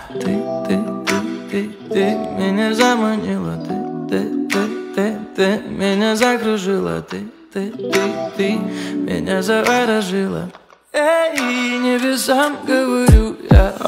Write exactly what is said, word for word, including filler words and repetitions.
Ты, ты, ты, ты, ты меня заманила. Ты, ты, ты, ты, ты меня закружила. Ты, ты, ты, ты меня заворожила. Эй, небесам говорю я,